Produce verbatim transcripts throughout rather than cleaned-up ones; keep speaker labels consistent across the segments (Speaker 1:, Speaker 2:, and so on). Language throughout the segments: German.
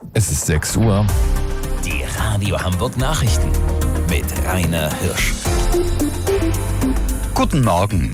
Speaker 1: Es ist sechs Uhr.
Speaker 2: Die Radio Hamburg Nachrichten mit Rainer Hirsch.
Speaker 3: Guten Morgen.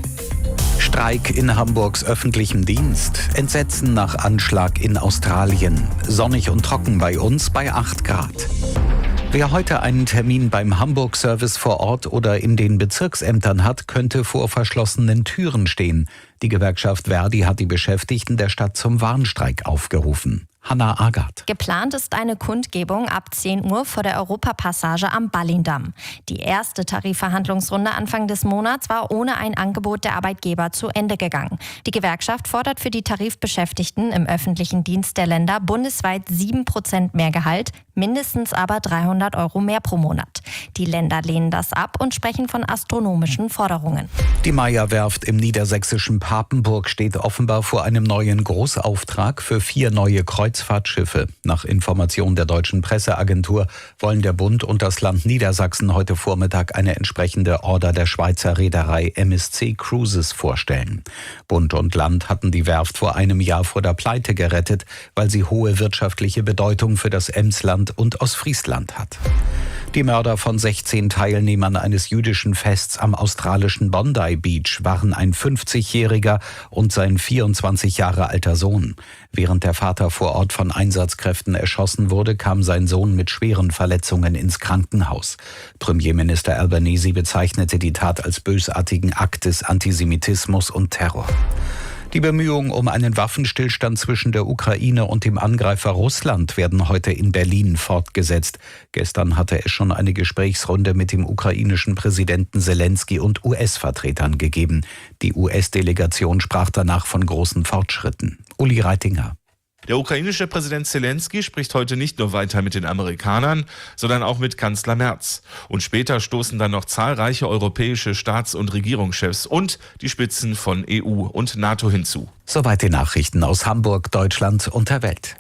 Speaker 3: Streik in Hamburgs öffentlichem Dienst. Entsetzen nach Anschlag in Australien. Sonnig und trocken bei uns bei acht Grad. Wer heute einen Termin beim Hamburg-Service vor Ort oder in den Bezirksämtern hat, könnte vor verschlossenen Türen stehen. Die Gewerkschaft Verdi hat die Beschäftigten der Stadt zum Warnstreik aufgerufen. Hanna Agath.
Speaker 4: Geplant ist eine Kundgebung ab zehn Uhr vor der Europapassage am Ballindamm. Die erste Tarifverhandlungsrunde Anfang des Monats war ohne ein Angebot der Arbeitgeber zu Ende gegangen. Die Gewerkschaft fordert für die Tarifbeschäftigten im öffentlichen Dienst der Länder bundesweit sieben Prozent mehr Gehalt, mindestens aber dreihundert Euro mehr pro Monat. Die Länder lehnen das ab und sprechen von astronomischen Forderungen.
Speaker 3: Die Meyer-Werft im niedersächsischen Papenburg steht offenbar vor einem neuen Großauftrag für vier neue Kreuzfahrtschiffe. Nach Information der deutschen Presseagentur wollen der Bund und das Land Niedersachsen heute Vormittag eine entsprechende Order der Schweizer Reederei M S C Cruises vorstellen. Bund und Land hatten die Werft vor einem Jahr vor der Pleite gerettet, weil sie hohe wirtschaftliche Bedeutung für das Emsland und Ostfriesland hat. Die Mörder von sechzehn Teilnehmern eines jüdischen Fests am australischen Bondi Beach waren ein fünfzigjähriger und sein vierundzwanzig Jahre alter Sohn. Während der Vater vor Ort von Einsatzkräften erschossen wurde, kam sein Sohn mit schweren Verletzungen ins Krankenhaus. Premierminister Albanese bezeichnete die Tat als bösartigen Akt des Antisemitismus und Terror. Die Bemühungen um einen Waffenstillstand zwischen der Ukraine und dem Angreifer Russland werden heute in Berlin fortgesetzt. Gestern hatte es schon eine Gesprächsrunde mit dem ukrainischen Präsidenten Selensky und U S-Vertretern gegeben. Die U S-Delegation sprach danach von großen Fortschritten. Uli Reitinger.
Speaker 5: Der ukrainische Präsident Selensky spricht heute nicht nur weiter mit den Amerikanern, sondern auch mit Kanzler Merz. Und später stoßen dann noch zahlreiche europäische Staats- und Regierungschefs und die Spitzen von E U und NATO hinzu.
Speaker 3: Soweit die Nachrichten aus Hamburg, Deutschland und der Welt.